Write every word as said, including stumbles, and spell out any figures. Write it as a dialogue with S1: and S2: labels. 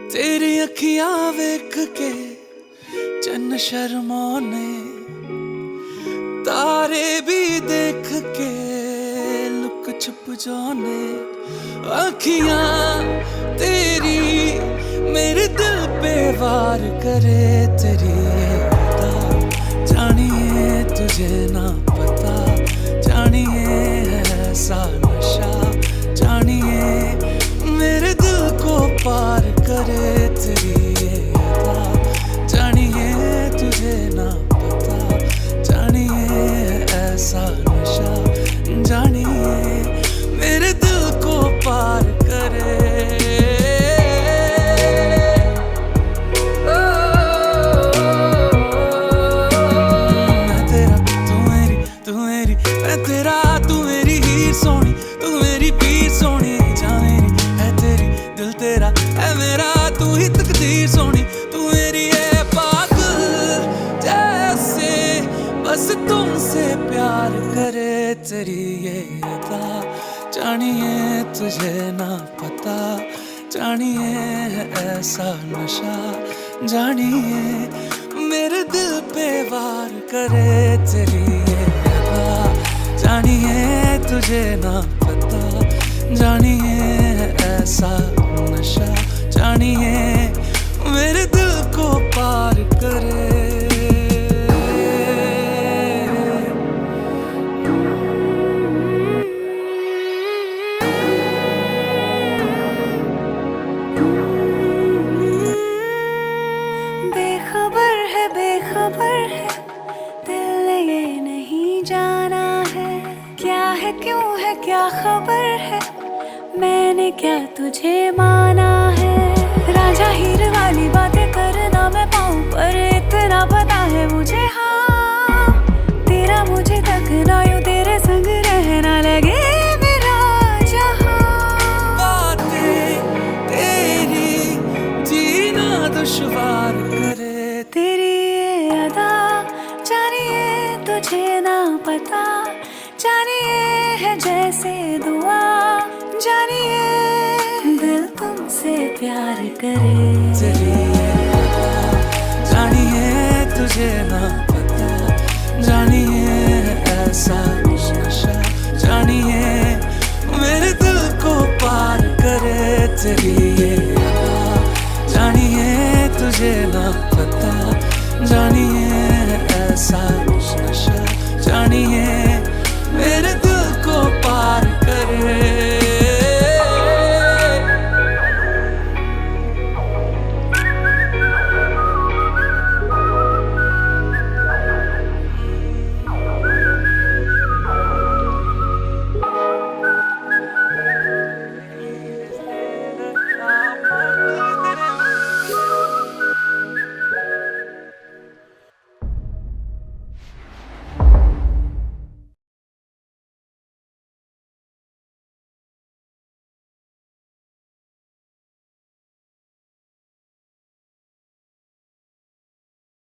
S1: तेरी अखियां वेख के चन्न शर्माने, तारे भी देख के लुक छुप जाने। अखियां तेरी मेरे दिल पे वार करे, तेरी अदा जानिए तुझे ना पता, जानिए ऐसा नशा, जानिए मेरे दिल को पार करे, तेरी अदा जानिए तुझे ना पता, जानिए ऐसा नशा, जानिए मेरे दिल को पार करे। मैं तेरा तू मेरी, तू मेरी मैं तेरा, तू मेरी हीर सोनी, तू मेरी पीर सोनी, जा मेरी है तेरी, दिल तेरा है मेरा, तू ही तकदीर सोनी, तू मेरी है पागल जैसे बस तुमसे प्यार करे, तेरी ये अदा जानिए तुझे ना पता, जानिए ऐसा नशा, जानिए मेरे दिल पे वार करे, तेरी ये अदा जानिए तुझे ना पता, जानिए ऐसा नशा, जानिए मेरे दिल को पार करे।
S2: बेखबर है बेखबर है दिल ने ये नहीं जाना है, क्या है क्यों है क्या खबर है, मैंने क्या तुझे माना है। राजा हीर वाली बातें करना मैं पाऊं, पर इतना पता है मुझे, हाँ तेरा मुझे तकना, यूं तेरे संग रहना लगे मेरा जहां।
S1: बातें तेरी जीना दुश्वार करे,
S2: तेरी ये अदा जानिए तुझे ना पता, जानिए है जैसे दुआ, जानिए दिल तुमसे प्यार करे,
S1: तेरी ये अदा जानिए तुझे ना पता, जानिए ऐसा नशा, जानिए मेरे दिल को पार करे, तेरी